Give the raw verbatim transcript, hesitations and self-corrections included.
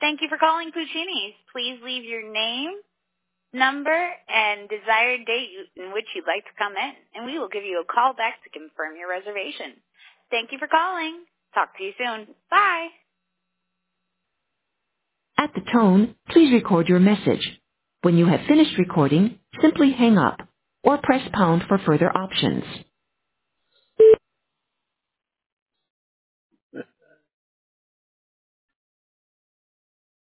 Thank you for calling Puccini's. Please leave your name, number, and desired date in which you'd like to come in, and we will give you a call back to confirm your reservation. Thank you for calling. Talk to you soon. Bye. At the tone, please record your message. When you have finished recording, simply hang up or press pound for further options.